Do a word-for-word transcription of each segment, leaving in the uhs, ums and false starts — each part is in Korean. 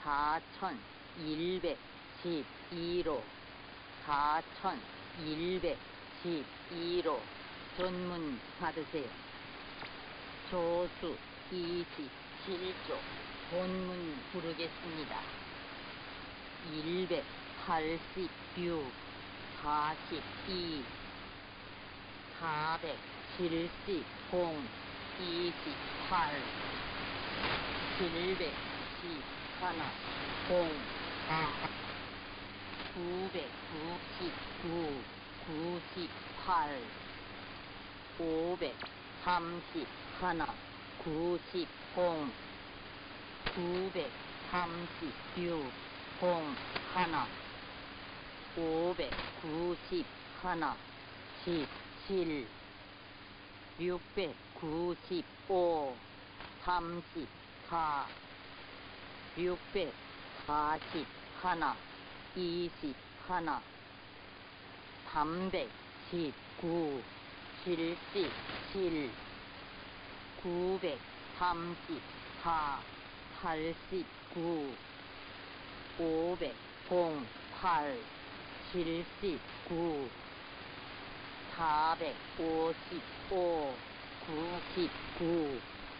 사천일백십이로 사천일백십이로 전문 받으세요. 조수 이십칠조 본문 부르겠습니다. 일백팔십육, 사십이, 사백칠십, 공, 이십팔, 칠백십, 하나, 공, 사, 구백구십구, 구십팔, 오백삼십, 하나, 구십, 공, 구백삼십육, 공, 하나, 오백구십, 하나, 십칠, 육백구십오, 삼십사, 육백사십, 하나, 이십, 하나, 삼백십구, 칠십칠, 구백삼십사, 팔십구, 오백, 팔, 칠십구, 사백오십오, 구십구,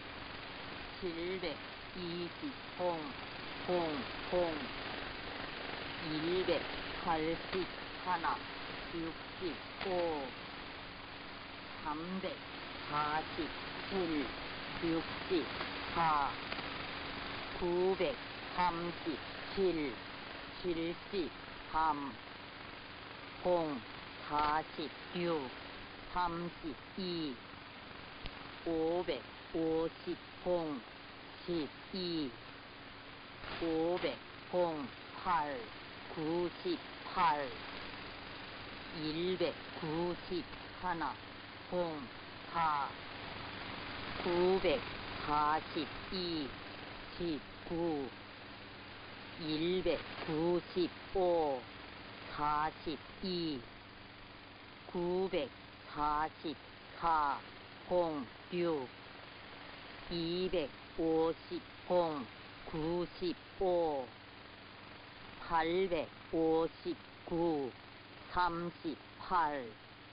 칠백이십, 공, 공, 공, 일백팔십, 하나, 육십오, 삼백사십칠, 육십사, 구백삼십칠, 칠십삼, 공, 사십육, 삼십이, 오백오십, 공, 십이, 오백, 공, 팔, 구십팔, 일백구십, 하나, 공, 사, 구백사십이, 십구, 일백구십오, 사십이, 구백사십사, 공, 육, 이백오십, 공, 구십오, 팔백오십구, 삼십팔,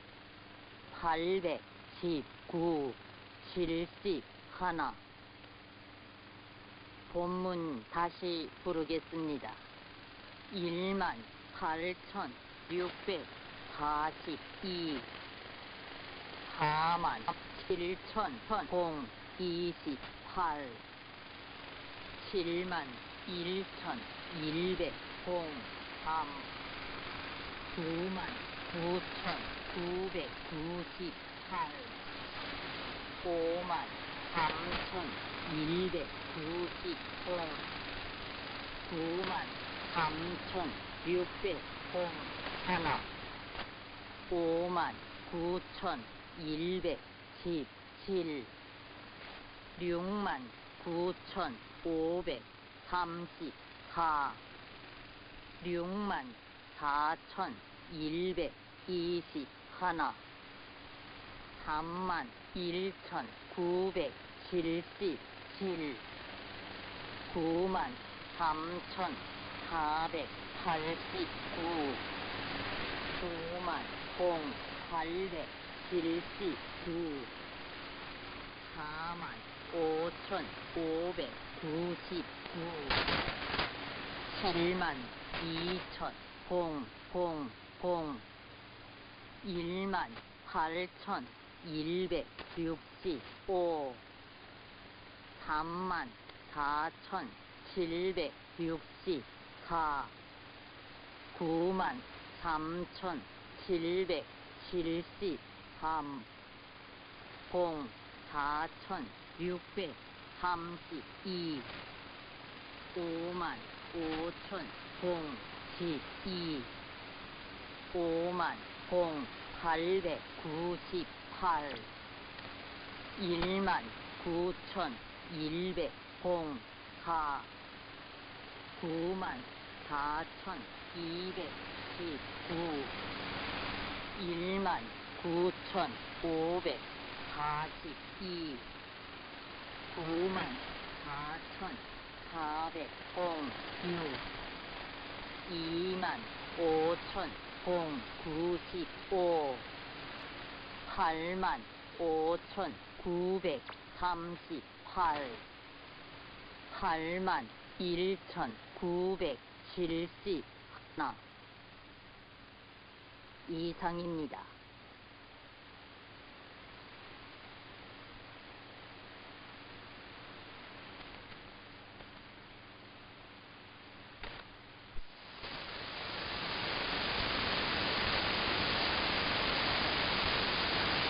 팔백십구, 칠십, 하나. 본문 다시 부르겠습니다. 일만 팔천육백사십이, 사만 칠천, 공, 이십팔, 칠만 일천일백, 공, 삼, 구만 구천구백구십팔, 오만 삼천일백구십, 공, 구만 삼천육백, 공, 하나, 오만 구천일백십칠, 육만 구천오백삼십사, 육만 사천일백이십, 하나, 삼만 일천구백칠십칠, 구만 삼천사백팔십구, 구만 팔백칠십구, 사만 오천오백구십구, 칠만 이천, 공, 공, 공, 일만 팔천일백육십오, 삼만 사천칠백육십사, 구만 삼천칠백칠십삼, 공, 사천육백삼십이, 오만 오천, 공, 십이, 오만, 공, 팔백구십팔, 일만 구천일백, 공, 사, 구만 사천이백십구, 일만 구천오백사십이, 구만 사백육 이만 오천구십오 팔만 오천구백삼십팔 팔만 일천구백칠십일 이상입니다.